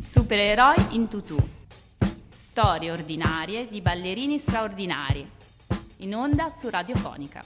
Supereroi in tutù. Storie ordinarie di ballerini straordinari. In onda su Radiofonica.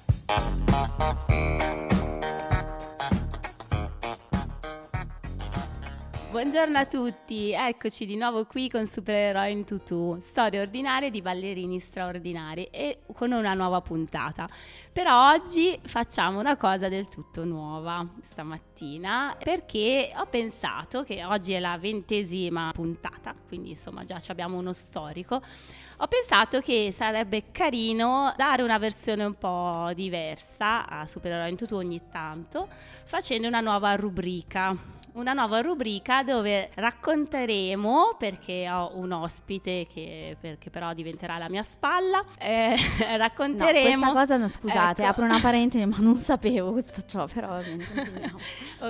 Buongiorno a tutti, eccoci di nuovo qui con Supereroi in tutù, storie ordinarie di ballerini straordinari e con una nuova puntata. Però oggi facciamo una cosa del tutto nuova stamattina, perché ho pensato che oggi è la 20ª puntata, quindi insomma già abbiamo uno storico. Ho pensato che sarebbe carino dare una versione un po' diversa a Supereroi in tutù ogni tanto, facendo una nuova rubrica dove racconteremo, perché ho un ospite che però diventerà la mia spalla, racconteremo... No, questa cosa, no, scusate, ecco. Apro una parentesi, ma non sapevo questo ciò, però va bene, continuiamo.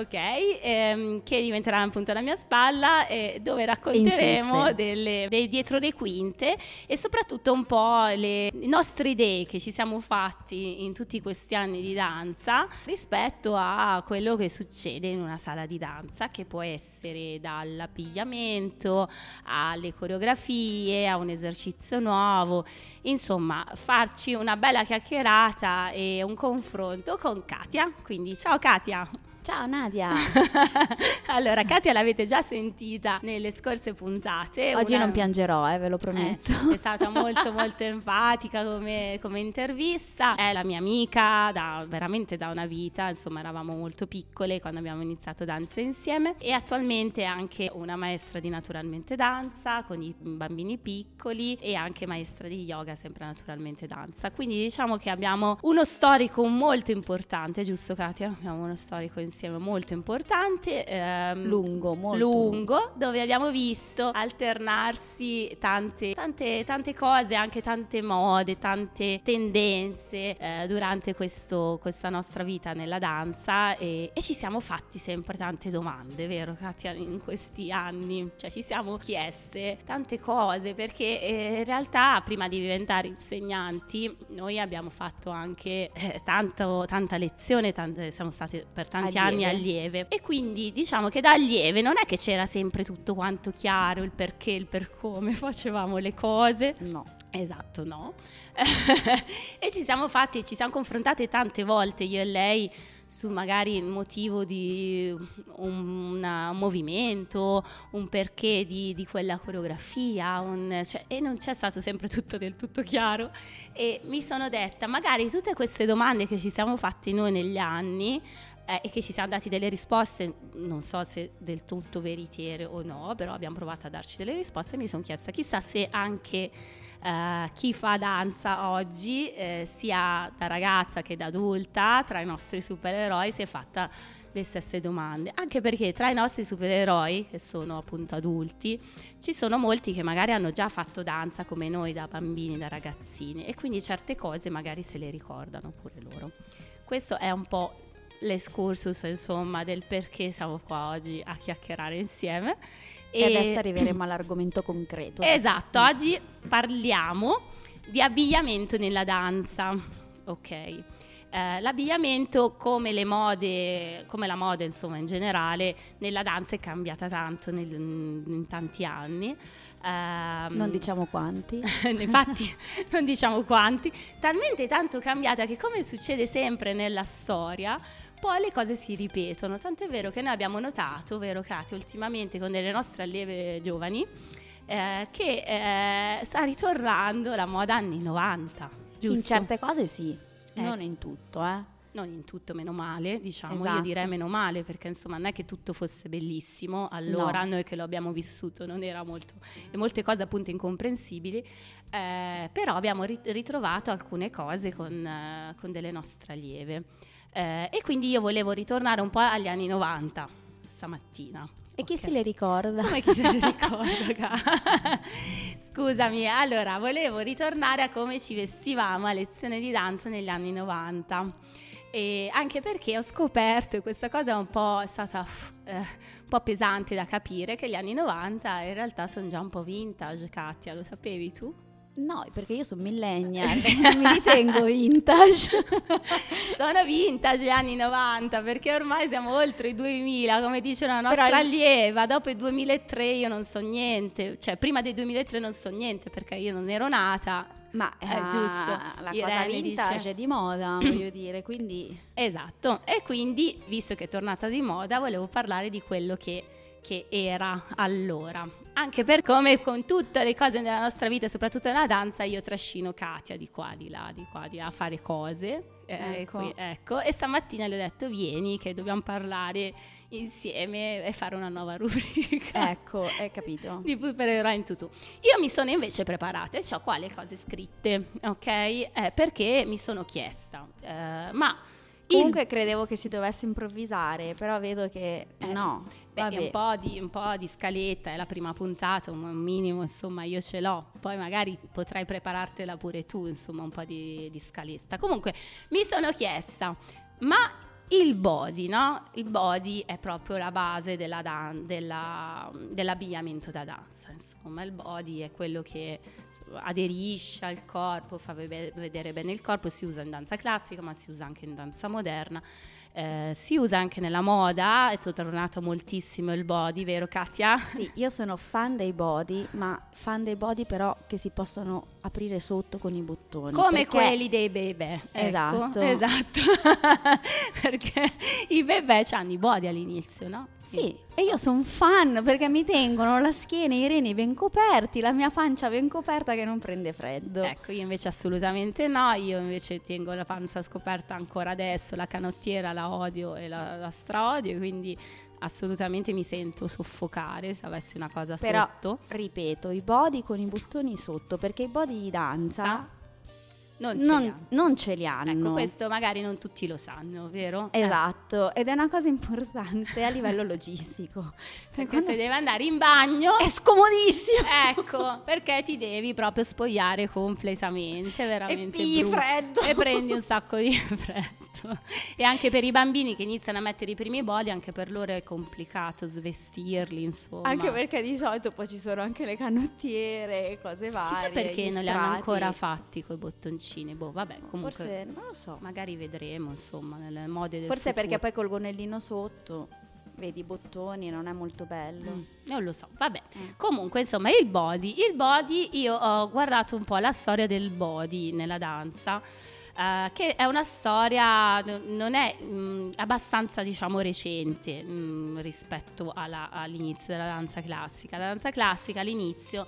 Ok, che diventerà appunto la mia spalla, dove racconteremo dei dietro le quinte e soprattutto un po' le nostre idee che ci siamo fatti in tutti questi anni di danza rispetto a quello che succede in una sala di danza, che può essere dall'abbigliamento alle coreografie, a un esercizio nuovo, insomma farci una bella chiacchierata e un confronto con Katia. Quindi ciao Katia! Ciao Nadia! Allora, Katia l'avete già sentita nelle scorse puntate. Oggi non piangerò, ve lo prometto. È stata molto molto empatica come intervista. È la mia amica veramente da una vita, insomma eravamo molto piccole quando abbiamo iniziato danza insieme, e attualmente è anche una maestra di naturalmente danza con i bambini piccoli e anche maestra di yoga, sempre naturalmente danza. Quindi diciamo che abbiamo uno storico molto importante, giusto Katia? Abbiamo uno storico insieme molto importante, lungo, molto lungo, dove abbiamo visto alternarsi tante cose, anche tante mode, tante tendenze durante questa nostra vita nella danza, e ci siamo fatti sempre tante domande, vero Katia, in questi anni? Cioè ci siamo chieste tante cose, perché in realtà prima di diventare insegnanti noi abbiamo fatto anche tanta lezione, siamo state per tanti anni allieve, e quindi diciamo che da allieve non è che c'era sempre tutto quanto chiaro, il perché, il per come facevamo le cose. No. Esatto, no. E ci siamo confrontate tante volte io e lei su magari il motivo di un movimento, un perché di quella coreografia, e non c'è stato sempre tutto del tutto chiaro, e mi sono detta magari tutte queste domande che ci siamo fatti noi negli anni e che ci siamo dati delle risposte, non so se del tutto veritiere o no, però abbiamo provato a darci delle risposte, e mi sono chiesta chissà se anche chi fa danza oggi, sia da ragazza che da adulta, tra i nostri supereroi si è fatta le stesse domande, anche perché tra i nostri supereroi, che sono appunto adulti, ci sono molti che magari hanno già fatto danza come noi da bambini, da ragazzini, e quindi certe cose magari se le ricordano pure loro. Questo è un po' l'escursus, insomma, del perché siamo qua oggi a chiacchierare insieme. E adesso arriveremo all'argomento concreto. Esatto, oggi parliamo di abbigliamento nella danza. Ok. L'abbigliamento, come la moda insomma in generale, nella danza è cambiata tanto in tanti anni. Non diciamo quanti. Infatti non diciamo quanti. Talmente tanto cambiata che, come succede sempre nella storia, poi le cose si ripetono. Tant'è vero che noi abbiamo notato, vero Katia, ultimamente con delle nostre allieve giovani, che sta ritornando la moda anni 90, giusto? In certe cose sì, non in tutto, Non in tutto, meno male, diciamo. Esatto. Io direi meno male, perché insomma non è che tutto fosse bellissimo allora, no. Noi che lo abbiamo vissuto non era molto, e molte cose appunto incomprensibili, però abbiamo ritrovato alcune cose con delle nostre allieve, e quindi io volevo ritornare un po' agli anni 90 stamattina. E chi se le ricorda? Come chi se le ricorda? Scusami, allora volevo ritornare a come ci vestivamo a lezione di danza negli anni 90, e anche perché ho scoperto, e questa cosa è stata un po' pesante da capire, che gli anni 90 in realtà sono già un po' vintage. Katia, lo sapevi tu? No, perché io sono millennial, non mi ritengo vintage. Sono vintage anni 90, perché ormai siamo oltre i 2000, come dice una nostra Però allieva. Dopo il 2003 io non so niente, cioè prima del 2003 non so niente perché io non ero nata. Ma giusto, la Irene cosa vintage dice. è di moda, voglio dire, quindi... Esatto, e quindi, visto che è tornata di moda, volevo parlare di quello che era allora. Anche per come con tutte le cose nella nostra vita, soprattutto nella danza, io trascino Katia di qua, di là, a fare cose. Ecco. E stamattina le ho detto vieni che dobbiamo parlare insieme e fare una nuova rubrica. Ecco, hai capito. Di Pupererà in tutù. Io mi sono invece preparata e ho qua le cose scritte, ok? Perché mi sono chiesta, ma... Comunque credevo che si dovesse improvvisare, però vedo che no. Beh, un po' di scaletta, è la prima puntata, un minimo, insomma, io ce l'ho. Poi magari potrai preparartela pure tu, insomma, un po' di scaletta. Comunque, mi sono chiesta, ma il body, no? Il body è proprio la base dell'abbigliamento da danza, insomma. Il body è quello che aderisce al corpo, fa vedere bene il corpo, si usa in danza classica, ma si usa anche in danza moderna. Si usa anche nella moda, è tornato moltissimo il body, vero Katia? Sì, io sono fan dei body, ma fan dei body però che si possono aprire sotto con i bottoni. Come quelli dei bebè. Esatto. Esatto. Perché i bebè hanno i body all'inizio, no? Sì, e io sono fan perché mi tengono la schiena e i reni ben coperti, la mia pancia ben coperta che non prende freddo. Ecco, io invece assolutamente no, io invece tengo la panza scoperta ancora adesso, la canottiera la odio e la straodio, quindi assolutamente mi sento soffocare se avessi una cosa però, sotto. Ripeto, i body con i bottoni sotto, perché i body di danza... Non ce li hanno. Ecco, questo magari non tutti lo sanno, vero? Esatto, ed è una cosa importante a livello logistico. Perché se devi andare in bagno è scomodissimo. Ecco, perché ti devi proprio spogliare completamente, veramente e freddo. E prendi un sacco di freddo. E anche per i bambini che iniziano a mettere i primi body, anche per loro è complicato svestirli, insomma. Anche perché di solito poi ci sono anche le canottiere e cose varie. Chissà perché non li hanno ancora fatti coi bottoncini. Boh, vabbè, comunque forse non lo so. Magari vedremo, insomma, nelle mode del forse futuro. Perché poi col gonnellino sotto vedi i bottoni, non è molto bello. Non lo so, vabbè. Comunque, insomma, il body, io ho guardato un po' la storia del body nella danza. Che è una storia, non è abbastanza, diciamo, recente rispetto all'inizio della danza classica. La danza classica all'inizio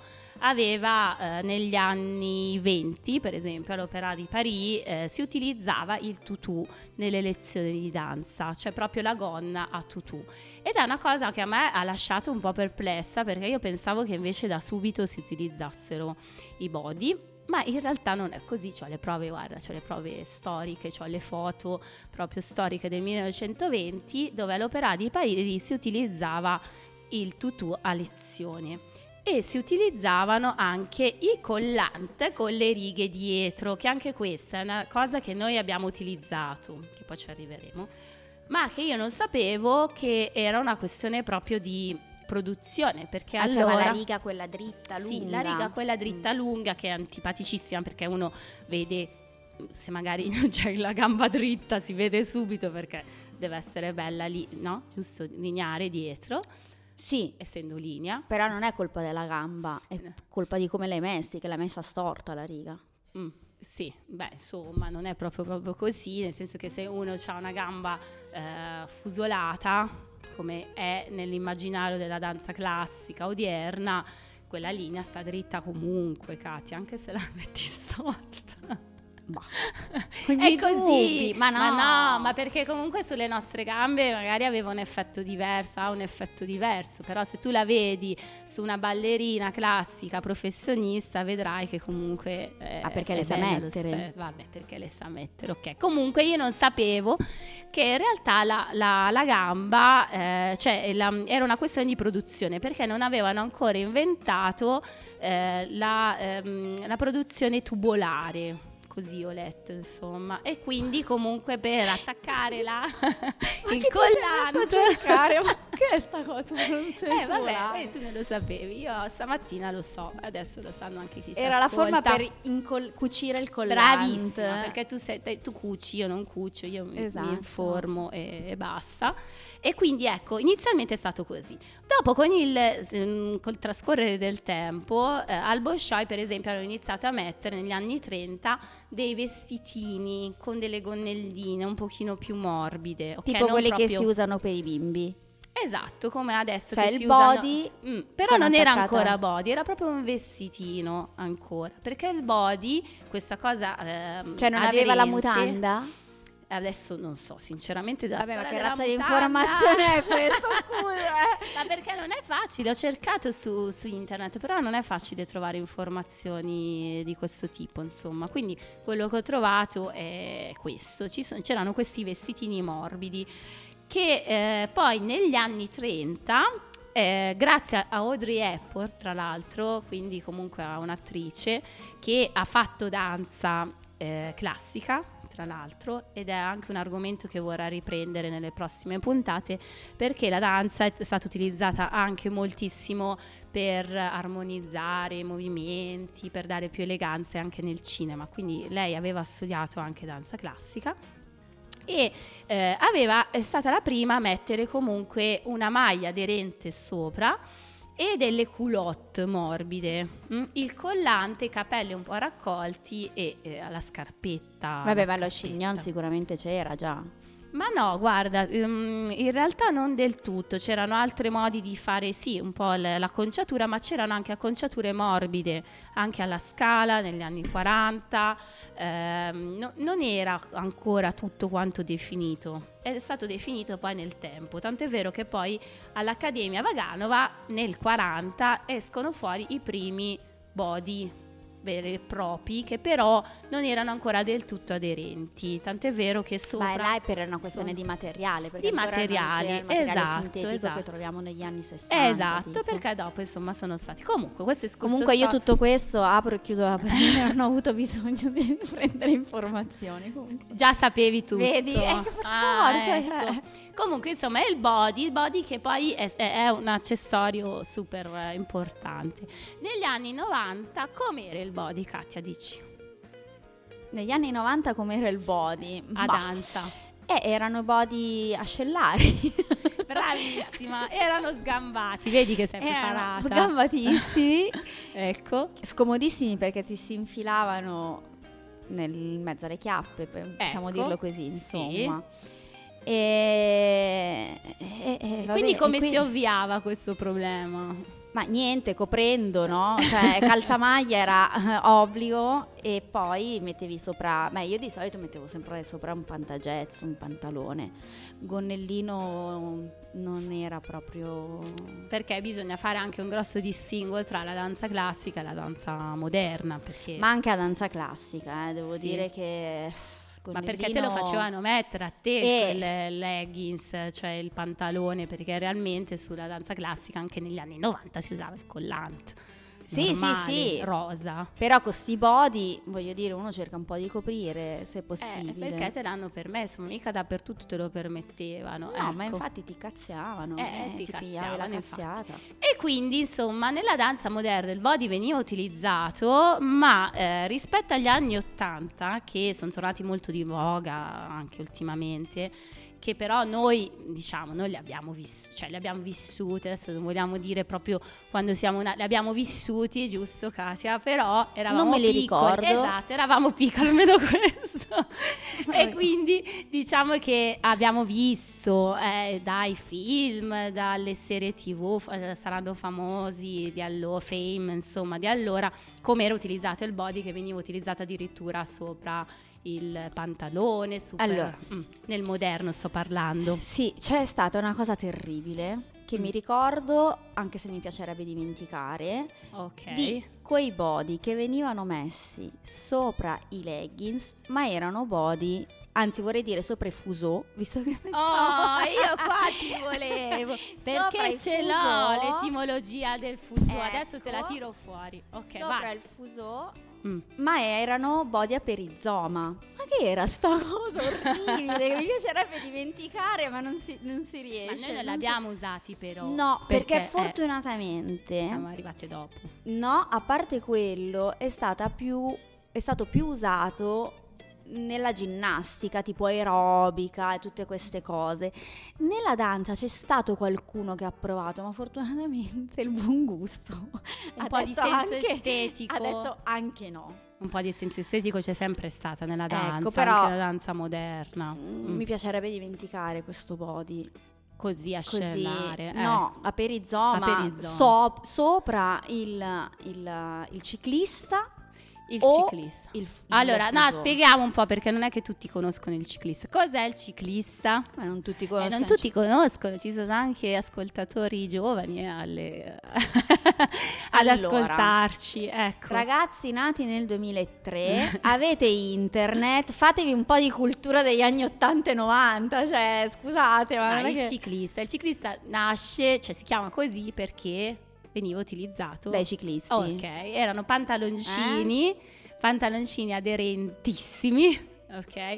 aveva negli anni 20, per esempio all'Opéra di Paris, si utilizzava il tutù nelle lezioni di danza, cioè proprio la gonna a tutù. Ed è una cosa che a me ha lasciato un po' perplessa, perché io pensavo che invece da subito si utilizzassero i body. Ma in realtà non è così, c'ho le prove, guarda, c'ho le prove storiche, c'ho le foto proprio storiche del 1920 dove all'Opéra di Paris si utilizzava il tutù a lezione e si utilizzavano anche i collant con le righe dietro, che anche questa è una cosa che noi abbiamo utilizzato, che poi ci arriveremo, ma che io non sapevo che era una questione proprio di produzione, perché allora la riga quella dritta lunga. Sì, la riga quella dritta lunga, che è antipaticissima, perché uno vede, se magari non c'è la gamba dritta si vede subito, perché deve essere bella lì, no? Giusto, lineare dietro. Sì, essendo linea. Però non è colpa della gamba, è colpa di come l'hai messi, che l'hai messa storta la riga. Sì, beh, insomma, non è proprio così, nel senso che se uno ha una gamba fusolata, come è nell'immaginario della danza classica odierna, quella linea sta dritta comunque, Katia, anche se la metti storta. È così, ma perché comunque sulle nostre gambe magari aveva un effetto diverso, ha un effetto diverso, però se tu la vedi su una ballerina classica professionista vedrai che comunque perché le sa mettere. Vabbè, perché le sa mettere, ok. Comunque io non sapevo che in realtà la gamba era una questione di produzione, perché non avevano ancora inventato la produzione tubolare, così ho letto, insomma. E quindi comunque per attaccare il che collante. Cercare, ma che è sta cosa? Vabbè, tu non lo sapevi, io stamattina lo so, adesso lo sanno anche chi ci Era la ascolta. forma per cucire il collante. Bravissima, perché tu cuci, io non cucio, io mi informo e basta. E quindi ecco, inizialmente è stato così. Dopo col trascorrere del tempo, al Bolshoi per esempio hanno iniziato a mettere negli anni 30 dei vestitini con delle gonnelline un pochino più morbide. Tipo quelli che si usano per i bimbi. Esatto, come adesso cioè che il si body usano. Però non era ancora body, era proprio un vestitino ancora. Perché il body, questa cosa cioè non aveva la mutanda? Adesso non so, sinceramente vabbè, ma che razza di informazione è questa? Scusa. Ma perché non è facile, ho cercato su internet, però non è facile trovare informazioni di questo tipo, insomma. Quindi quello che ho trovato è questo, c'erano questi vestitini morbidi che poi negli anni 30, grazie a Audrey Hepburn tra l'altro, quindi comunque a un'attrice che ha fatto danza classica tra l'altro, ed è anche un argomento che vorrà riprendere nelle prossime puntate, perché la danza è stata utilizzata anche moltissimo per armonizzare i movimenti, per dare più eleganza anche nel cinema, quindi lei aveva studiato anche danza classica e è stata la prima a mettere comunque una maglia aderente sopra e delle culotte morbide, il collante, i capelli un po' raccolti e la scarpetta. Vabbè, ma lo chignon sicuramente c'era già. Ma no, guarda, in realtà non del tutto, c'erano altri modi di fare sì, un po' l'acconciatura, ma c'erano anche acconciature morbide, anche alla Scala negli anni 40, non era ancora tutto quanto definito, è stato definito poi nel tempo, tant'è vero che poi all'Accademia Vaganova nel 40 escono fuori i primi body veri e propri, che però non erano ancora del tutto aderenti, tant'è vero che sopra ma là per una questione di materiale, perché di materiali, non c'è il materiale esatto, sintetico che troviamo negli anni 60, esatto, tipo. Perché dopo insomma sono stati comunque io tutto questo apro e chiudo la parentesi, non ho avuto bisogno di prendere informazioni comunque. Già sapevi tutto, vedi, per forza, ecco. Comunque insomma è il body che poi è un accessorio super importante. Negli anni 90 com'era il body, Katia, dici? Negli anni 90 com'era il body? A danza? Erano body ascellari. Bravissima, erano sgambati, vedi che sei preparata. Sgambatissimi. Ecco. Scomodissimi perché ti si infilavano nel mezzo alle chiappe, possiamo dirlo così, insomma. Sì. E quindi come si ovviava a questo problema? Ma niente, coprendo, no? Cioè calzamaglia era obbligo e poi mettevi sopra, io di solito mettevo sempre sopra un pantagetz, un pantalone. Gonnellino non era proprio, perché bisogna fare anche un grosso distinguo tra la danza classica e la danza moderna, perché ma anche a danza classica, devo dire che ma perché te lo facevano mettere a te il leggings, cioè il pantalone, perché realmente sulla danza classica anche negli anni 90 si usava il collante. Normale, sì, rosa. Però con sti body, voglio dire, uno cerca un po' di coprire se possibile. Perché te l'hanno permesso, ma mica dappertutto te lo permettevano. No, ecco. Ma infatti ti cazziavano, ti pigliavi la cazziata. E quindi insomma nella danza moderna il body veniva utilizzato, ma rispetto agli anni 80, che sono tornati molto di voga anche ultimamente, che però noi li abbiamo vissuti, adesso non vogliamo dire proprio quando li abbiamo vissuti, giusto Katia, però eravamo non me li piccoli, ricordo. esatto, eravamo piccoli, almeno questo. E quindi diciamo che abbiamo visto dai film, dalle serie TV, saranno famosi di allora, Fame, insomma, di allora, come era utilizzato il body, che veniva utilizzato addirittura sopra il pantalone, super, nel moderno sto parlando. Sì, c'è stata una cosa terribile che mi ricordo, anche se mi piacerebbe dimenticare, di quei body che venivano messi sopra i leggings, ma erano body, anzi vorrei dire sopra i fuseau, visto che io qua ti volevo, perché ce l'ho l'etimologia del fuseau, adesso te la tiro fuori. Sopra il fuseau ma erano body a perizoma. Ma che era sta cosa orribile che mi piacerebbe dimenticare, ma non si riesce. Ma noi non l'abbiamo usati però. No, perché fortunatamente siamo arrivate dopo. No, a parte quello è stato più usato nella ginnastica tipo aerobica e tutte queste cose. Nella danza c'è stato qualcuno che ha provato, ma fortunatamente il buon gusto un po' di senso estetico ha detto anche no. Un po' di senso estetico c'è sempre stata nella danza, però, anche nella danza moderna. Mi piacerebbe dimenticare questo body così a scellare. No, a perizoma. Sopra il ciclista. Ciclista. Allora, spieghiamo un po', perché non è che tutti conoscono il ciclista. Cos'è il ciclista? Ma non tutti conoscono. Non tutti conoscono, ci sono anche ascoltatori giovani ad ascoltarci. Ecco. Ragazzi nati nel 2003, avete internet, fatevi un po' di cultura degli anni 80 e 90, cioè scusate, ma non è il ciclista nasce, cioè si chiama così perché veniva utilizzato dai ciclisti. Ok, erano pantaloncini aderentissimi, ok,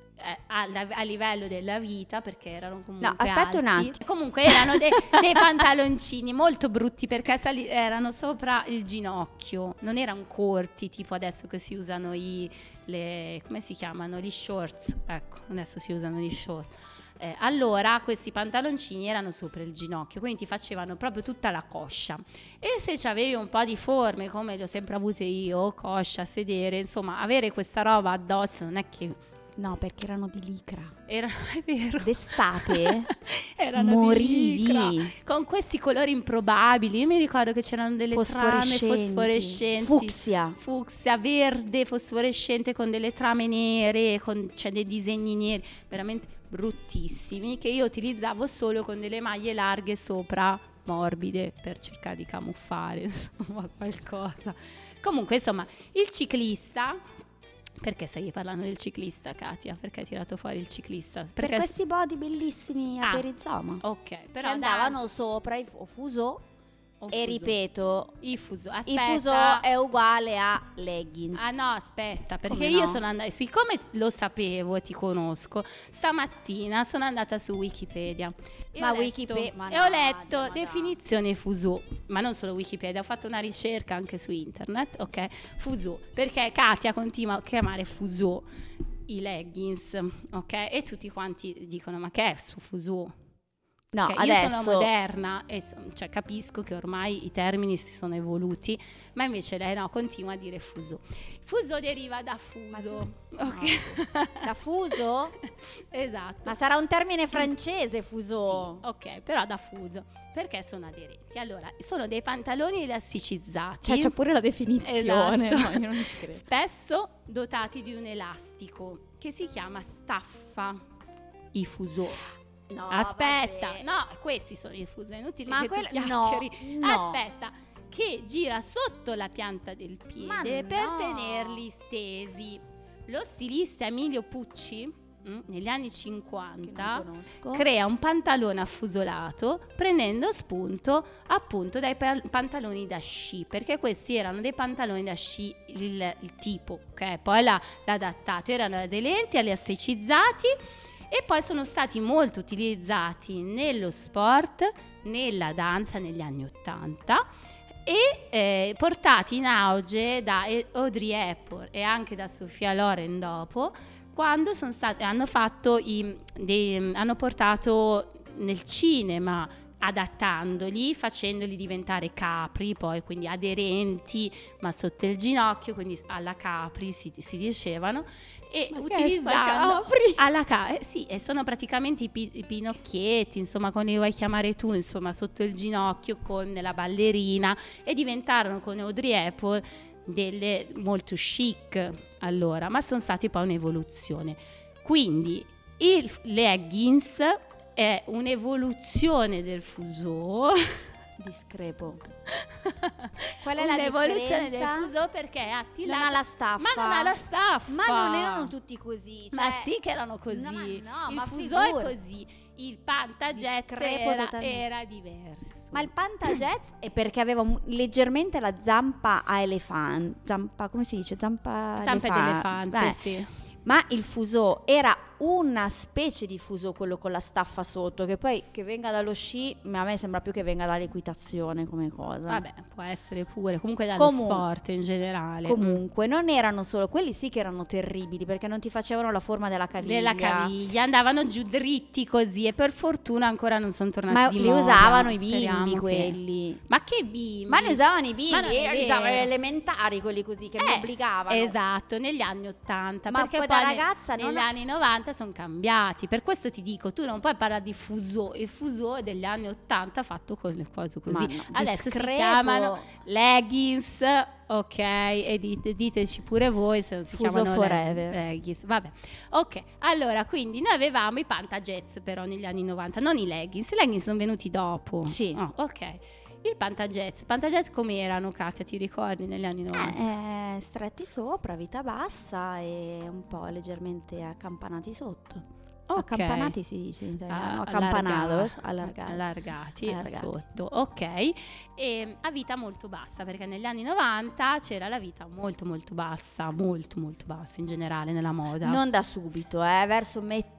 a livello della vita, perché erano comunque aspetta un attimo. Comunque erano dei pantaloncini molto brutti, perché erano sopra il ginocchio, non erano corti tipo adesso che si usano come si chiamano? Gli shorts, ecco, adesso si usano gli shorts. Allora questi pantaloncini erano sopra il ginocchio, quindi ti facevano proprio tutta la coscia, e se c'avevi un po' di forme come le ho sempre avute io, coscia, sedere, insomma avere questa roba addosso non è che... No, perché erano di licra. È vero. D'estate erano morivi. Di licra, con questi colori improbabili. Io mi ricordo che c'erano delle trame fosforescenti. Fucsia, verde, fosforescente, con delle trame nere, c'è dei disegni neri, veramente bruttissimi, che io utilizzavo solo con delle maglie larghe sopra, morbide, per cercare di camuffare, insomma, qualcosa. Comunque, insomma, il ciclista... Perché stai parlando del ciclista, Katia? Perché hai tirato fuori il ciclista? Per questi body bellissimi a perizoma. Ok, però che andavano sopra i fuso. E ripeto, il fuso è uguale a leggings. Ah no, aspetta, perché io sono andata, siccome lo sapevo e ti conosco, stamattina sono andata su Wikipedia e ho letto definizione fuso, ma non solo Wikipedia, ho fatto una ricerca anche su internet, ok? Fuso, perché Katia continua a chiamare fuso i leggings, ok? E tutti quanti dicono, ma che è su fuso? No, adesso io sono moderna e cioè, capisco che ormai i termini si sono evoluti, ma invece lei no, continua a dire fuso. Fuso deriva da fuso. Okay. No. Da fuso? Esatto. Ma sarà un termine francese, fuso. Sì, ok, però da fuso. Perché sono aderenti? Allora, sono dei pantaloni elasticizzati. Cioè c'è pure la definizione. Esatto. No, io non ci credo. Spesso dotati di un elastico che si chiama staffa. I fuso. No, aspetta, vabbè. No, questi sono i fuso, è inutile ma che tu chiacchieri. No. Aspetta, che gira sotto la pianta del piede per tenerli stesi. Lo stilista Emilio Pucci, negli anni 50, crea un pantalone affusolato prendendo spunto appunto dai pantaloni da sci, perché questi erano dei pantaloni da sci, il tipo, ok? Poi l'ha adattato, erano aderenti, elasticizzati. E poi sono stati molto utilizzati nello sport, nella danza negli anni 80 e portati in auge da Audrey Hepburn e anche da Sofia Loren dopo, quando hanno portato nel cinema, adattandoli, facendoli diventare capri, poi quindi aderenti ma sotto il ginocchio, quindi alla capri si dicevano, e utilizzando alla sì, e sono praticamente i pinocchietti, insomma, come li vuoi chiamare tu, insomma, sotto il ginocchio con la ballerina, e diventarono con Audrey Hepburn delle molto chic allora, ma sono stati poi un'evoluzione. Quindi il leggings è un'evoluzione del fuso. Discrepo. Qual è la l'evoluzione del fuso? Perché è attilato. Non ha la staffa. Ma non ha la staffa. Ma non erano tutti così. Cioè... Ma sì che erano così. No, il fuso è così. Il Pantagetz era diverso. Ma il Pantagetz è perché aveva leggermente la zampa a elefante. Come si dice? Zampa d'elefante, sì. Ma il fuso era una specie di fuso, quello con la staffa sotto, che poi che venga dallo sci, a me sembra più che venga dall'equitazione come cosa. Vabbè, può essere pure, comunque dallo sport in generale. Comunque non erano solo quelli, sì che erano terribili, perché non ti facevano la forma della caviglia, andavano giù dritti così, e per fortuna ancora non sono tornati di moda. Ma li usavano i bimbi quelli. Ma che bimbi? Ma li usavano i bimbi, usavano gli elementari quelli così che mi obbligavano. Esatto, negli anni 80, ma perché poi poi da ragazza negli anni 90 sono cambiati. Per questo ti dico, tu non puoi parlare di fuso. Il fuso è degli anni 80 fatto con le cose così. No, adesso si chiamano leggings, ok? E diteci pure voi se non si fuso chiamano forever leggings. Vabbè, ok. Allora, quindi noi avevamo i Pantagetz però negli anni 90, non i leggings. I leggings sono venuti dopo. Sì. Oh, ok. Il Pantagetz come erano, Katia, ti ricordi negli anni 90? Stretti sopra, vita bassa e un po' leggermente accampanati sotto. Okay. Accampanati si dice in italiano, accampanados, allargati sotto, ok. E a vita molto bassa, perché negli anni 90 c'era la vita molto molto bassa, molto molto bassa in generale nella moda. Non da subito, verso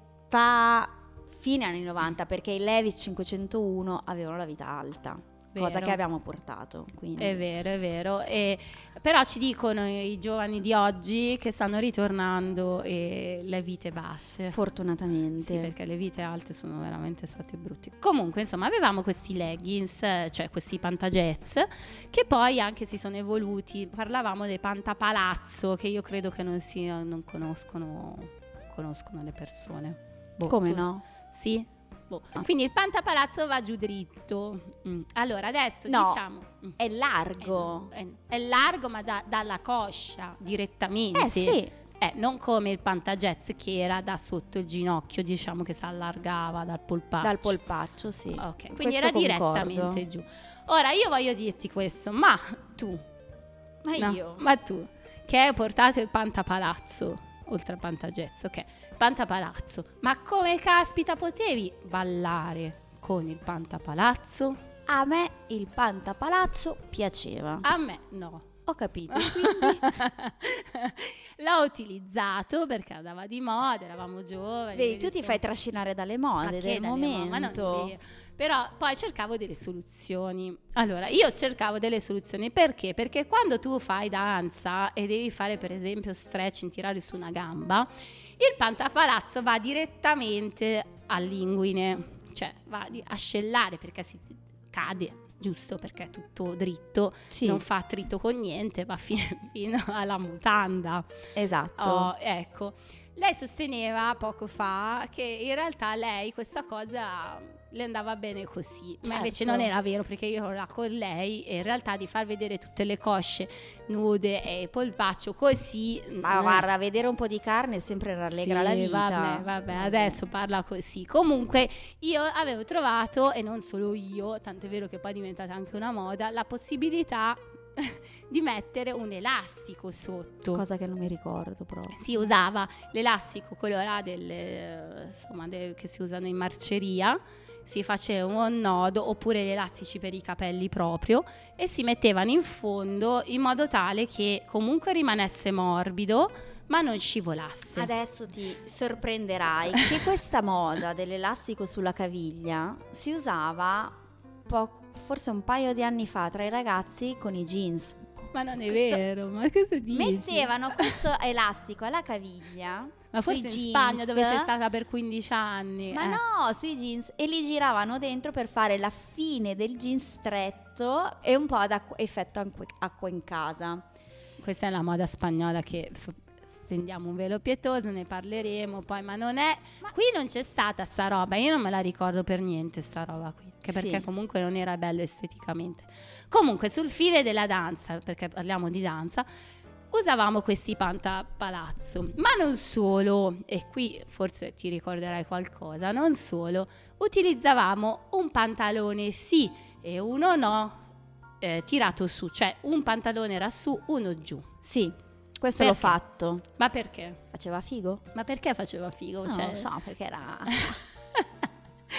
metà, fine anni 90, perché i Levi's 501 avevano la vita alta. Vero. Cosa che abbiamo portato, quindi. È vero. Però ci dicono i giovani di oggi che stanno ritornando le vite basse. Fortunatamente. Sì, perché le vite alte sono veramente state brutte. Comunque, insomma, avevamo questi leggings, cioè questi Pantagetz, che poi anche si sono evoluti. Parlavamo dei Pantapalazzo, che io credo che non conoscono le persone. Come no? Sì. Quindi il Pantapalazzo va giù dritto. Allora adesso diciamo è largo. È largo, ma dalla coscia direttamente. Sì. Non come il Pantagetz che era da sotto il ginocchio, diciamo che si allargava dal polpaccio. Dal polpaccio, sì. Ok, quindi era direttamente giù. Ora io voglio dirti questo, ma tu che hai portato il Pantapalazzo oltre al Pantagetz, ok, Pantapalazzo, ma come caspita potevi ballare con il Pantapalazzo? A me il Pantapalazzo piaceva. A me no. Ho capito, quindi l'ho utilizzato perché andava di moda, eravamo giovani. Vedi, tu ti fai trascinare dalle mode del momento. Ma non è vero. Però poi cercavo delle soluzioni. Allora, io cercavo delle soluzioni perché? Perché quando tu fai danza e devi fare per esempio stretching, tirare su una gamba, il Pantapalazzo va direttamente all'inguine, cioè va a ascellare perché si cade. Giusto, perché è tutto dritto, sì. Non fa attrito con niente, va fino alla mutanda. Esatto. Ecco, lei sosteneva poco fa che in realtà lei questa cosa le andava bene così, certo. Ma invece non era vero, perché io ero là con lei e in realtà di far vedere tutte le cosce nude e il polpaccio così, ma guarda, vedere un po' di carne sempre rallegra la vita. Vabbè, adesso parla così. Comunque io avevo trovato, e non solo io, tant'è vero che poi è diventata anche una moda, la possibilità di mettere un elastico sotto, cosa che non mi ricordo proprio. Si usava l'elastico, quello là che si usano in marceria, si faceva un nodo, oppure gli elastici per i capelli proprio, e si mettevano in fondo in modo tale che comunque rimanesse morbido ma non scivolasse. Adesso ti sorprenderai che questa moda dell'elastico sulla caviglia si usava forse un paio di anni fa tra i ragazzi con i jeans. Ma non è vero, ma cosa dici? Mettevano questo elastico alla caviglia. Ma forse in jeans, Spagna, dove sei stata per 15 anni. Ma no, sui jeans. E li giravano dentro per fare la fine del jeans stretto e un po' ad effetto acqua in casa. Questa è la moda spagnola che stendiamo un velo pietoso, ne parleremo poi, ma non è... Qui non c'è stata sta roba, io non me la ricordo per niente sta roba qui, che perché comunque non era bello esteticamente. Comunque sul fine della danza, perché parliamo di danza, usavamo questi Pantapalazzo, ma non solo, e qui forse ti ricorderai qualcosa, non solo, utilizzavamo un pantalone sì e uno no, tirato su, cioè un pantalone era su, uno giù. Sì, questo l'ho fatto. Ma perché? Faceva figo? Ma perché faceva figo? Non lo so, perché era...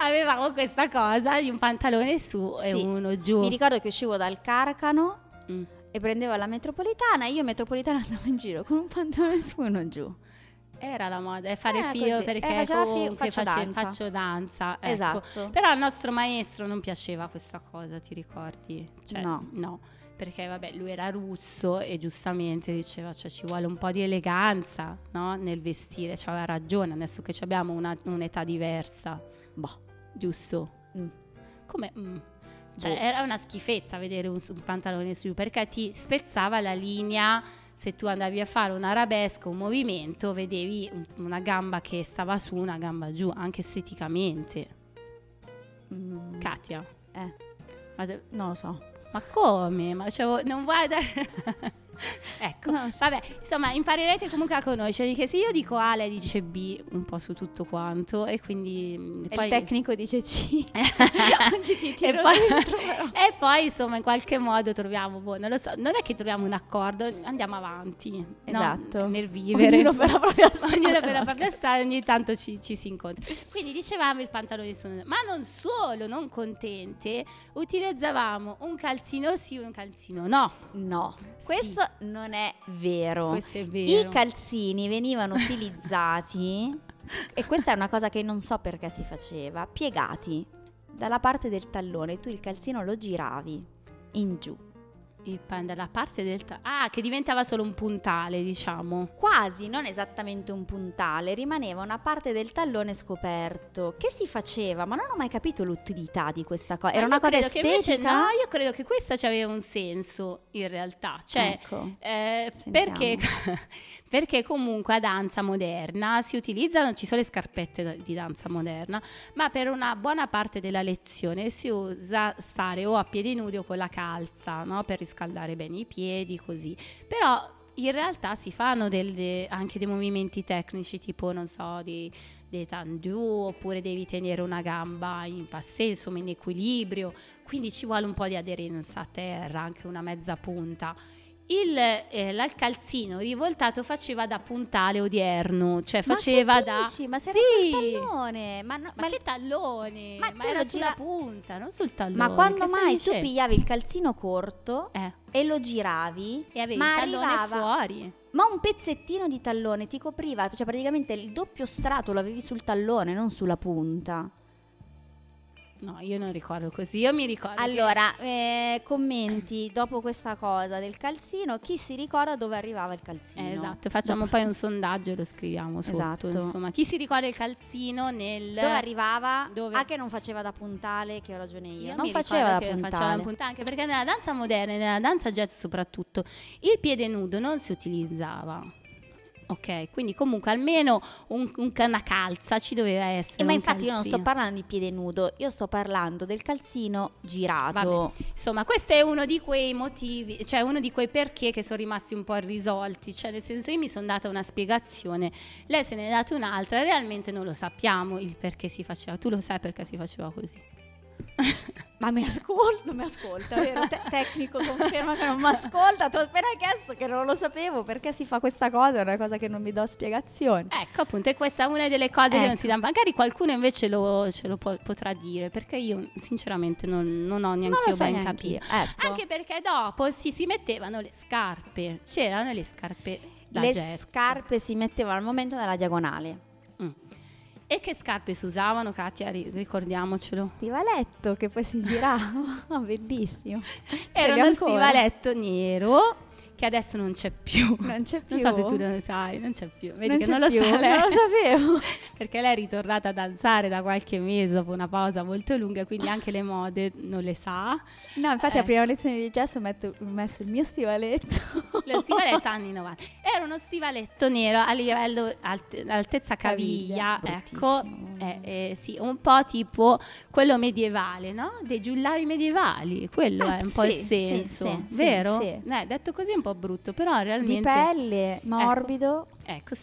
avevamo questa cosa di un pantalone su e uno giù. Mi ricordo che uscivo dal Carcano e prendevo la metropolitana, io metropolitana andavo in giro con un pantalone su e uno giù. Era la moda, è fare fio così. Perché comunque faccio danza. Ecco. Esatto. Però al nostro maestro non piaceva questa cosa, ti ricordi? Cioè, no. Perché vabbè, lui era russo e giustamente diceva, cioè ci vuole un po' di eleganza, no? Nel vestire, cioè aveva ragione, adesso che abbiamo un'età diversa. Giusto? Come? Cioè era una schifezza vedere un pantalone su, perché ti spezzava la linea. Se tu andavi a fare un arabesco, un movimento, vedevi una gamba che stava su, una gamba giù, anche esteticamente. Katia? Non lo so. Ma come? Ma non vuoi dare... Ecco, vabbè, insomma, imparerete comunque a conoscerli, che se io dico A, lei dice B un po' su tutto quanto, e quindi poi... il tecnico dice C. Oggi ti tiro dentro, però. E poi insomma in qualche modo troviamo, non lo so, non è che troviamo un accordo, andiamo avanti, esatto, no? Nel vivere, ognuno per la propria strada, ogni tanto ci si incontra. Quindi dicevamo il pantalone su, ma non solo, non contente, utilizzavamo un calzino sì, un calzino no. Questo non è vero. Questo è vero. I calzini venivano utilizzati, e questa è una cosa che non so perché si faceva, piegati dalla parte del tallone. Tu il calzino lo giravi in giù. Dalla parte del che diventava solo un puntale, diciamo. Quasi, non esattamente un puntale, rimaneva una parte del tallone scoperto. Che si faceva? Ma non ho mai capito l'utilità di questa cosa. Era una cosa estetica? Invece, no, io credo che questa ci aveva un senso in realtà. Cioè, ecco, perché comunque a danza moderna si utilizzano, ci sono le scarpette di danza moderna, ma per una buona parte della lezione si usa stare o a piedi nudi o con la calza, no? Per riscaldare bene i piedi, così. Però in realtà si fanno anche dei movimenti tecnici, tipo non so, dei tendu, oppure devi tenere una gamba in passé, insomma in equilibrio, quindi ci vuole un po' di aderenza a terra, anche una mezza punta. Il calzino rivoltato faceva da puntale odierno, cioè faceva Ma se era sul tallone, ma che tallone? Ma era sulla punta, non sul tallone. Ma quando mai tu pigliavi il calzino corto e lo giravi e avevi il tallone fuori? Ma un pezzettino di tallone ti copriva, cioè praticamente il doppio strato lo avevi sul tallone, non sulla punta. No, io non ricordo così, io mi ricordo. Allora, commenti dopo questa cosa del calzino, chi si ricorda dove arrivava il calzino? Esatto, facciamo poi un sondaggio e lo scriviamo sotto. Esatto. Insomma, chi si ricorda il calzino dove arrivava? Che non faceva da puntale, che ho ragione io. Non faceva da puntale, anche perché nella danza moderna e nella danza jazz soprattutto il piede nudo non si utilizzava. Ok, quindi comunque almeno una calza ci doveva essere. Ma infatti io non sto parlando di piede nudo, io sto parlando del calzino girato. Vabbè. Insomma, questo è uno di quei motivi, cioè uno di quei perché che sono rimasti un po' irrisolti. Cioè, nel senso, io mi sono data una spiegazione, lei se ne è data un'altra, realmente non lo sappiamo il perché si faceva. Tu lo sai perché si faceva così? Ma mi ascolta, vero? Tecnico conferma che non mi ascolta. Tu hai appena chiesto che non lo sapevo, perché si fa questa cosa, è una cosa che non mi do spiegazione. Ecco, appunto, è questa una delle cose che non si dà. Magari qualcuno invece ce lo potrà dire, perché io sinceramente non ho neanche io ben capito. Ecco. Anche perché dopo si mettevano le scarpe, c'erano le scarpe da le jazz. Scarpe si mettevano al momento nella diagonale. E che scarpe si usavano, Katia? Ricordiamocelo. Stivaletto che poi si girava. Bellissimo. Era uno stivaletto nero che adesso non c'è più. Non c'è più. Non so se tu lo sai, non c'è più. Vedi non che c'è non lo più. sa lei. Non lo sapevo. Perché lei è ritornata a danzare da qualche mese dopo una pausa molto lunga, quindi anche le mode non le sa. No, infatti la prima lezione di jazz ho messo il mio stivaletto. Lo stivaletto anni 90. Era uno stivaletto nero a livello altezza caviglia, ecco, sì, un po' tipo quello medievale, no? Dei giullari medievali, quello è un po' il senso, vero? Sì. Detto così è un po' brutto, però realmente di pelle, morbido, ecco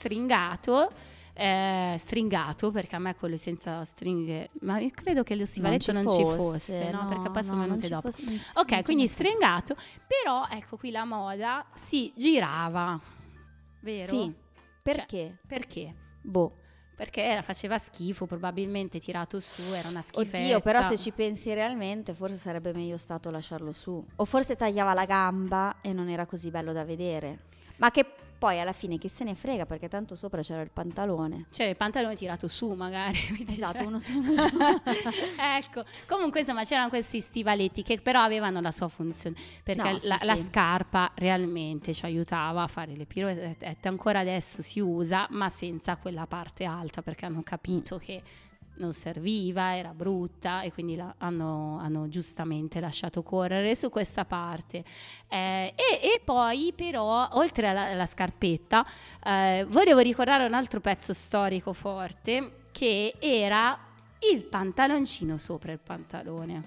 stringato, perché a me quello senza stringhe, ma io credo che lo stivaletto non ci fosse, no? Perché poi sono venute dopo. Ok, quindi stringato, però ecco qui la moda si girava, vero? Sì. Perché? Perché? Boh. perché faceva schifo, probabilmente tirato su, era una schifezza. Oddio, però se ci pensi realmente forse sarebbe meglio stato lasciarlo su, o forse tagliava la gamba e non era così bello da vedere, ma che poi alla fine chi se ne frega, perché tanto sopra c'era il pantalone. C'era il pantalone tirato su magari. Esatto, uno su. Ecco, comunque insomma c'erano questi stivaletti che però avevano la sua funzione, perché la scarpa realmente ci aiutava a fare le piroette, ancora adesso si usa, ma senza quella parte alta, perché hanno capito che non serviva, era brutta, e quindi hanno giustamente lasciato correre su questa parte. E poi però, oltre alla scarpetta, volevo ricordare un altro pezzo storico forte, che era il pantaloncino sopra il pantalone.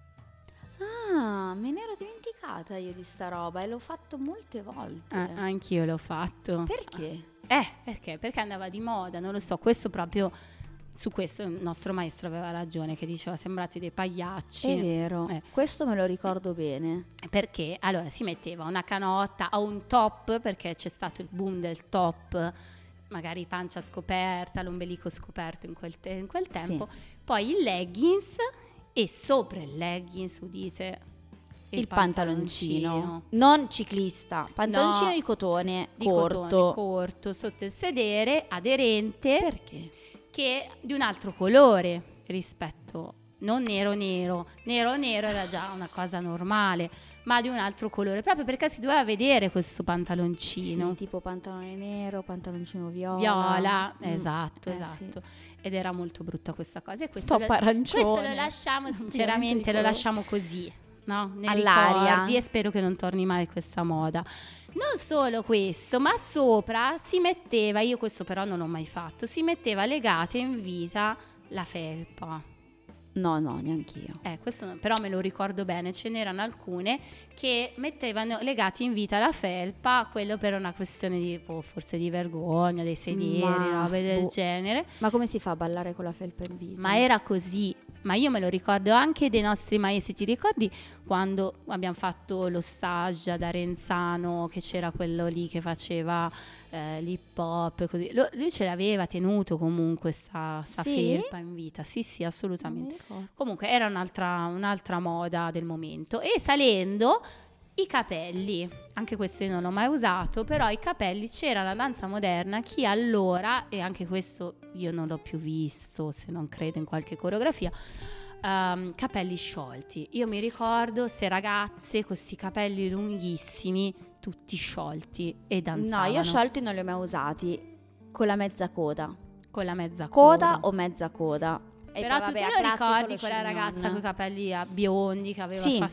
Ah, me ne ero dimenticata io di sta roba, e l'ho fatto molte volte. Anch'io l'ho fatto. Perché? Perché andava di moda, non lo so, questo proprio... Su questo il nostro maestro aveva ragione, che diceva sembrate dei pagliacci. È vero, questo me lo ricordo bene. Perché allora si metteva una canotta o un top, perché c'è stato il boom del top, magari pancia scoperta, l'ombelico scoperto in quel tempo. Sì. Poi il leggings, e sopra il leggings, udite, il pantaloncino. Non ciclista, pantaloncino di cotone corto, sotto il sedere, aderente. Perché? Che di un altro colore rispetto, non nero era già una cosa normale, ma di un altro colore, proprio perché si doveva vedere questo pantaloncino. Sì, tipo pantalone nero, pantaloncino viola. Esatto. Sì. Ed era molto brutta questa cosa, e questo lo lasciamo sinceramente, lo lasciamo così, no? All'aria. Ricordi, e spero che non torni mai questa moda. Non solo questo, ma sopra si metteva, io questo però non l'ho mai fatto, si metteva legata in vita la felpa. No, neanch'io. Questo però me lo ricordo bene, ce n'erano alcune che mettevano legati in vita la felpa, quello per una questione di forse di vergogna, dei sederi, robe del genere. Ma come si fa a ballare con la felpa in vita? Ma era così. Ma io me lo ricordo anche dei nostri maestri. Ti ricordi quando abbiamo fatto lo stage ad Arenzano, che c'era quello lì che faceva l'hip hop, così. Lui ce l'aveva tenuto comunque sta felpa in vita. Sì, assolutamente. Comunque era un'altra moda del momento. E salendo, i capelli, anche questi non l'ho mai usato, però i capelli, c'era la danza moderna, chi allora, e anche questo io non l'ho più visto, se non credo in qualche coreografia, capelli sciolti. Io mi ricordo queste ragazze con questi capelli lunghissimi, tutti sciolti, e danzavano. No, io sciolti non li ho mai usati, con la mezza coda. Con la mezza coda o mezza coda. E però poi, tu te lo ricordi quella ragazza con i capelli biondi che aveva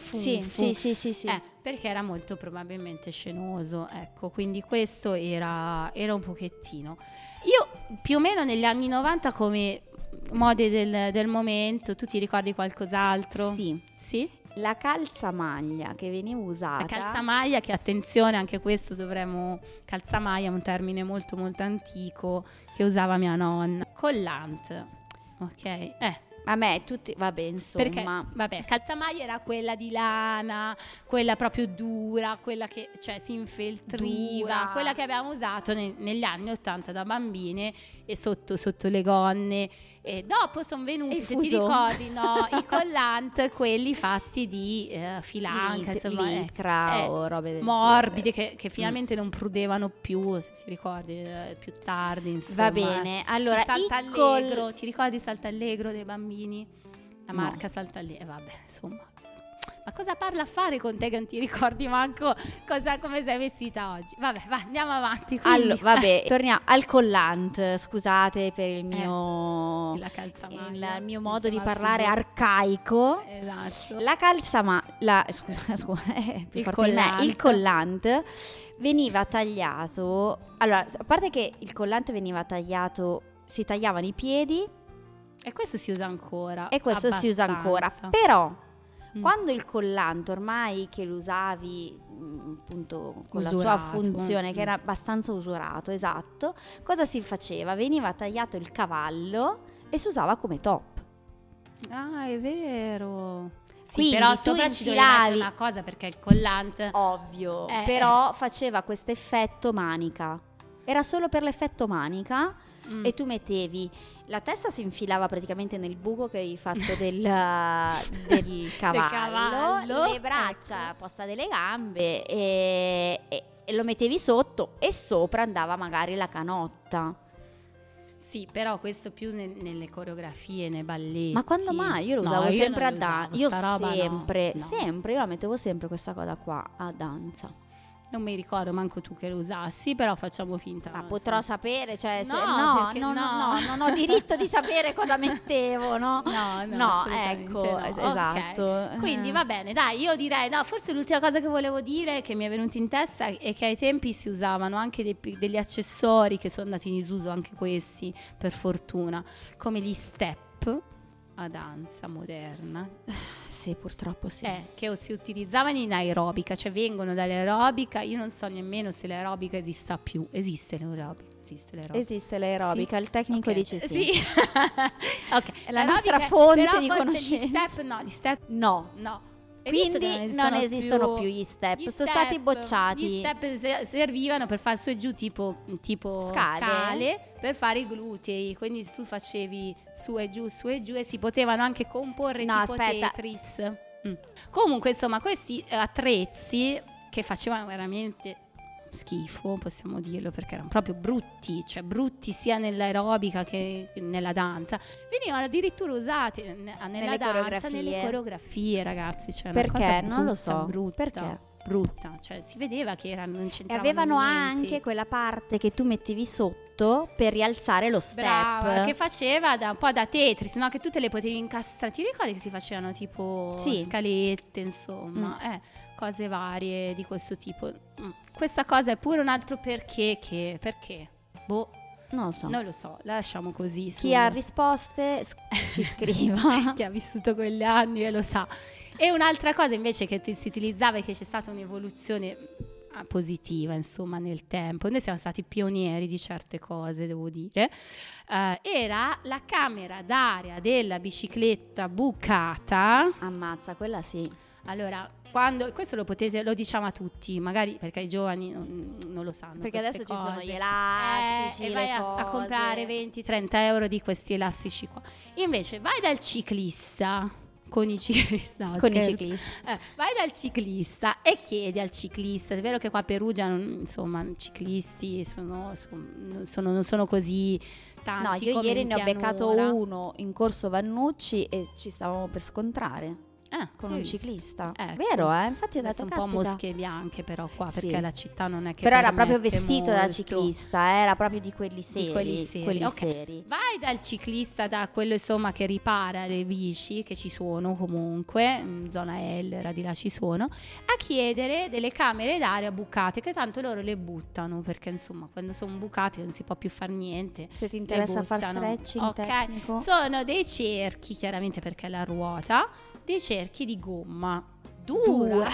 sì. Perché era molto probabilmente scenoso, ecco, quindi questo era un pochettino. Io più o meno negli anni 90 come mode del momento, tu ti ricordi qualcos'altro? Sì? La calzamaglia che veniva usata. La calzamaglia, che attenzione, anche questo calzamaglia è un termine molto molto antico che usava mia nonna. Collante. Ok, a me tutti, vabbè, insomma. Perché, calzamaglia era quella di lana, quella proprio dura, quella che si infeltriva, quella che abbiamo usato negli anni 80 da bambine, e sotto le gonne. E dopo sono venuti, se ti ricordi, i collant, quelli fatti di filanca, insomma, licra o robe del morbide, che finalmente non prudevano più, se ti ricordi, più tardi, insomma. Va bene, allora Saltallegro, ti ricordi Saltallegro dei bambini? La marca Saltallegro, vabbè, insomma. Ma cosa parla a fare con te che non ti ricordi manco come sei vestita oggi? Vabbè, andiamo avanti. Allora, vabbè, torniamo al collant. Scusate per il mio il mio modo di parlare arcaico. Esatto. La calzamaglia, il collant veniva tagliato. Allora, a parte che il collant veniva tagliato, si tagliavano i piedi. E questo si usa ancora. Però quando il collante, ormai che lo usavi appunto con la sua funzione, che era abbastanza usurato, esatto, cosa si faceva? Veniva tagliato il cavallo e si usava come top. Ah, è vero. Sì, quindi però sopra ci dovevi una cosa, perché il collante, ovvio, però faceva questo effetto manica. Era solo per l'effetto manica. e tu mettevi, la testa si infilava praticamente nel buco che avevi fatto del cavallo, le braccia posta delle gambe e lo mettevi sotto e sopra andava magari la canotta. Sì, però questo più nelle coreografie, nei balletti. Ma quando mai? Io lo usavo sempre a danza. Io sempre, no. sempre, io la mettevo sempre questa cosa qua a danza. Non mi ricordo manco tu che lo usassi, però facciamo finta. Ma potrò sapere, cioè no, non ho diritto di sapere cosa mettevo, no? No, ecco, no. Esatto. Okay. Quindi va bene, dai, io direi, forse l'ultima cosa che volevo dire che mi è venuta in testa è che ai tempi si usavano anche degli accessori che sono andati in disuso, anche questi, per fortuna, come gli step a danza moderna. Sì, purtroppo sì. Che si utilizzavano in aerobica, cioè vengono dall'aerobica. Io non so nemmeno se l'aerobica esista più. Esiste l'aerobica? Esiste l'aerobica, sì. Il tecnico dice sì. Ok, è la nostra fonte di conoscenza. Gli step no. Quindi non esistono più gli step, sono stati bocciati. Gli step servivano per fare su e giù tipo scale per fare i glutei, quindi tu facevi su e giù e si potevano anche comporre Tetris. Comunque insomma questi attrezzi che facevano veramente schifo, possiamo dirlo, perché erano proprio brutti, cioè brutti sia nell'aerobica che nella danza, venivano addirittura usati nella danza, nelle coreografie, ragazzi, cioè perché? Una cosa brutta, non lo so perché? Brutta, cioè si vedeva che non c'entravano e avevano niente. Anche quella parte che tu mettevi sotto per rialzare lo step. Brava, che faceva un po' da Tetris, no? Che tu te le potevi incastrare. Ti ricordi che si facevano tipo scalette, insomma, cose varie di questo tipo. Questa cosa è pure un altro perché. Boh, non lo so, la lasciamo così. Chi ha risposte ci scriva. Chi ha vissuto quegli anni e lo sa. E un'altra cosa invece che si utilizzava e che c'è stata un'evoluzione positiva, insomma, nel tempo. Noi siamo stati pionieri di certe cose, devo dire. Era la camera d'aria della bicicletta bucata. Ammazza, quella sì. Allora, questo lo diciamo a tutti, magari perché i giovani non lo sanno. Perché adesso ci sono gli elastici, e vai a comprare 20-30 euro di questi elastici qua. Invece vai dal ciclista. Con i ciclisti. Vai dal ciclista e chiedi al ciclista. È vero che qua a Perugia insomma ciclisti non sono così tanti. No, io ieri ne ho beccato uno in corso Vannucci e ci stavamo per scontrare. Con un ciclista, vero? Infatti ho detto un po' mosche bianche però qua, perché la città non è che però era proprio vestito molto. Da ciclista, era proprio di quelli seri, seri. Vai dal ciclista, da quello insomma che ripara le bici, che ci sono comunque in zona Ellera, di là ci sono, a chiedere delle camere d'aria bucate, che tanto loro le buttano, perché insomma quando sono bucate non si può più fare niente. Se ti interessa far stretching tecnico, sono dei cerchi, chiaramente perché è la ruota, dei cerchi di gomma dura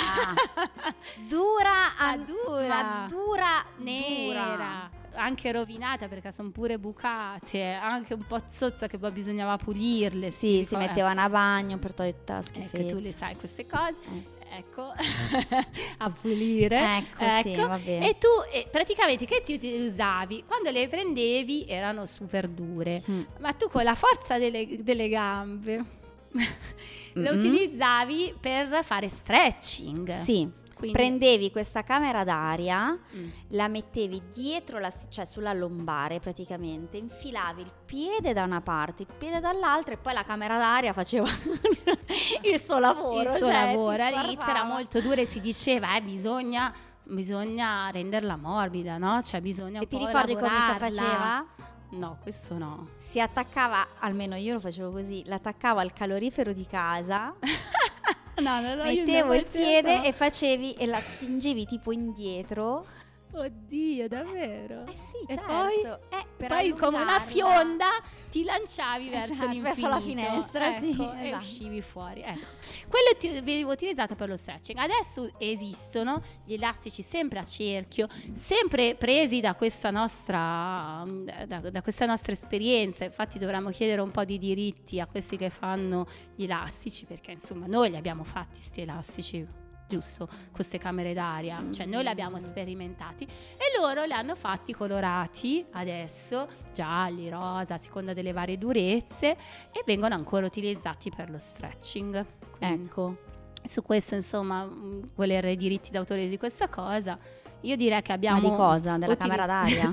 nera, anche rovinata perché sono pure bucate, anche un po' zozza che poi bisognava pulirle. Si mettevano a bagno per togliere tutta la schifezza. Che tu le sai queste cose. Ecco, a pulire. Sì, va bene. E tu praticamente che ti usavi? Quando le prendevi erano super dure, ma tu con la forza delle gambe lo utilizzavi per fare stretching. Sì. Quindi prendevi questa camera d'aria, la mettevi dietro cioè sulla lombare praticamente, infilavi il piede da una parte, il piede dall'altra e poi la camera d'aria faceva il suo lavoro. All'inizio era molto dura e si diceva bisogna renderla morbida, no? Cioè bisogna un po' lavorarla. E ti ricordi come si faceva? No, questo no. Si attaccava, almeno io lo facevo così, l'attaccavo al calorifero di casa. No, mettevo il piede e facevi e la spingevi tipo indietro. Oddio, davvero? Sì, e certo. Poi come una fionda ti lanciavi verso la finestra, e uscivi fuori. Quello veniva utilizzato per lo stretching. Adesso esistono gli elastici sempre a cerchio, sempre presi da questa nostra esperienza. Infatti dovremmo chiedere un po' di diritti a questi che fanno gli elastici, perché insomma noi li abbiamo fatti sti elastici. giusto? Queste camere d'aria, cioè noi le abbiamo sperimentati e loro li hanno fatti colorati adesso, gialli, rosa, a seconda delle varie durezze, e vengono ancora utilizzati per lo stretching. Quindi, ecco, su questo, insomma, volere i diritti d'autore di questa cosa, io direi che abbiamo... Ma di cosa? Della camera d'aria?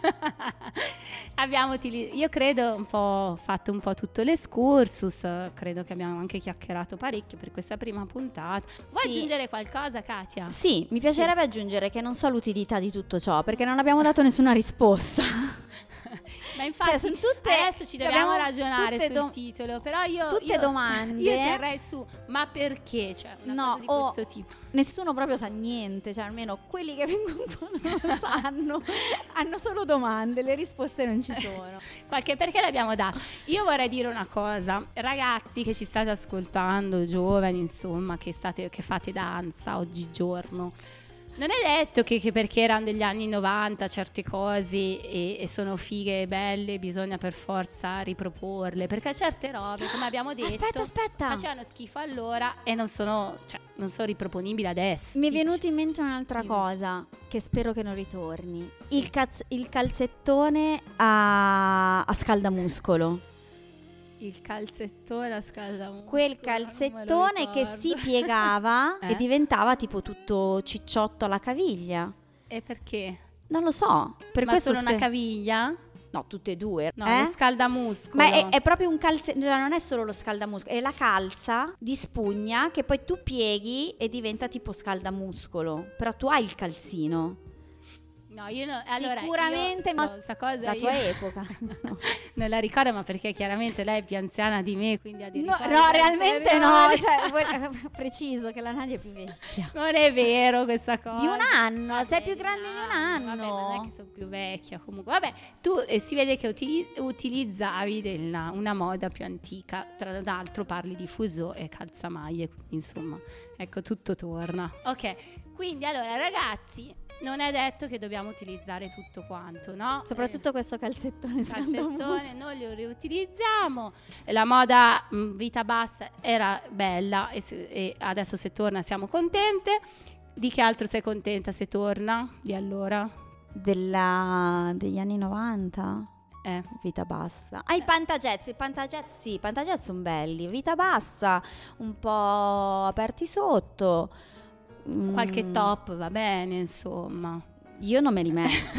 Io credo fatto un po' tutto l'escursus, credo che abbiamo anche chiacchierato parecchio per questa prima puntata. Vuoi aggiungere qualcosa, Katia? Sì, mi piacerebbe aggiungere che non so l'utilità di tutto ciò, perché non abbiamo dato nessuna risposta. Ma infatti, sono tutte, adesso ci dobbiamo ragionare sul titolo, però io domande. Io terrei su, ma perché? Cioè, una cosa di questo tipo. Nessuno proprio sa niente, cioè almeno quelli che vengono qua non lo sanno, hanno solo domande, le risposte non ci sono. Perché l'abbiamo dato? Io vorrei dire una cosa, ragazzi che ci state ascoltando, giovani, insomma, che fate danza oggigiorno. Non è detto che perché erano degli anni 90 certe cose e sono fighe e belle bisogna per forza riproporle, perché certe robe, come abbiamo detto, aspetta, facevano schifo allora e non sono riproponibili adesso. Mi è venuto in mente un'altra cosa che spero che non ritorni. Sì. Il calzettone a scaldamuscolo. Il calzettone a scaldamuscolo. Quel calzettone che si piegava e diventava tipo tutto cicciotto alla caviglia. E perché? Non lo so. Ma solo una caviglia? No, tutte e due. No, lo scaldamuscolo. Ma è proprio un calzettone, non è solo lo scaldamuscolo, è la calza di spugna che poi tu pieghi e diventa tipo scaldamuscolo. Però tu hai il calzino. No, io no, allora sicuramente, ma questa cosa la tua epoca non la ricordo, ma perché chiaramente lei è più anziana di me, quindi ha dei ricordi. No, realmente no, cioè preciso che la Nadia è più vecchia. Non è vero questa cosa. Di un anno, sei più grande di un anno. Vabbè, non è che sono più vecchia comunque. Vabbè, tu si vede che utilizzavi una moda più antica, tra l'altro parli di fuso e calzamaglie, insomma, ecco, tutto torna. Ok, quindi allora ragazzi, non è detto che dobbiamo utilizzare tutto quanto, no? Soprattutto questo calzettone non lo riutilizziamo. La moda vita bassa era bella e adesso se torna siamo contente. Di che altro sei contenta se torna? Di allora? Degli anni 90? Vita bassa. I Pantagetz sì, i Pantagetz sono belli. Vita bassa, un po' aperti sotto. Qualche top va bene, insomma. Io non me li metto.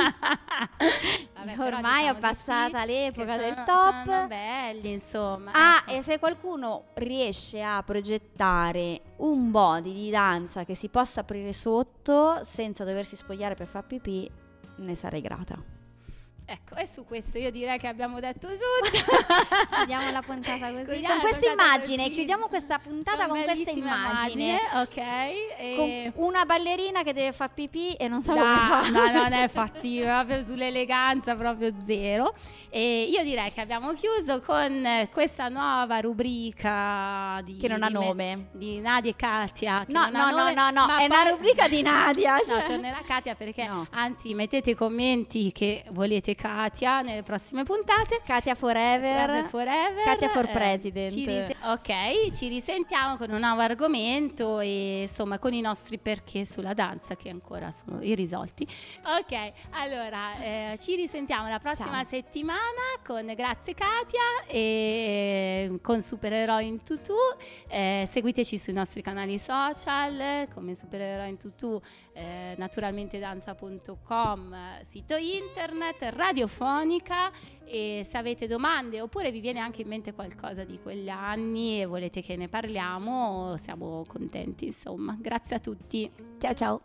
Vabbè, ormai è passata l'epoca del top. Sono belli, insomma. E se qualcuno riesce a progettare un body di danza che si possa aprire sotto senza doversi spogliare per far pipì, ne sarei grata. Ecco, e su questo io direi che abbiamo detto tutto. Chiudiamo la puntata così. Con questa immagine, chiudiamo questa puntata con questa immagine. Ok. Con una ballerina che deve far pipì e non sa come fa. No, non è fattiva, proprio sull'eleganza, proprio zero. E io direi che abbiamo chiuso con questa nuova rubrica che non ha nome. Di Nadia e Katia. No, è una rubrica di Nadia. No, tornerà Katia perché anzi mettete commenti che volete Katia nelle prossime puntate. Katia forever. Katia for president. Ci risentiamo con un nuovo argomento e insomma con i nostri perché sulla danza che ancora sono irrisolti. Ok, allora ci risentiamo la prossima settimana con Grazie Katia e con Supereroi in Tutù. Seguiteci sui nostri canali social come Supereroi in Tutù, naturalmente danza.com, sito internet, radiofonica, e se avete domande oppure vi viene anche in mente qualcosa di quegli anni e volete che ne parliamo, siamo contenti, insomma. Grazie a tutti. Ciao.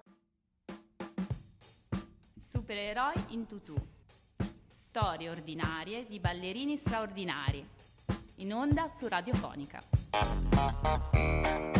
Supereroi in Tutù. Storie ordinarie di ballerini straordinari. In onda su Radiofonica.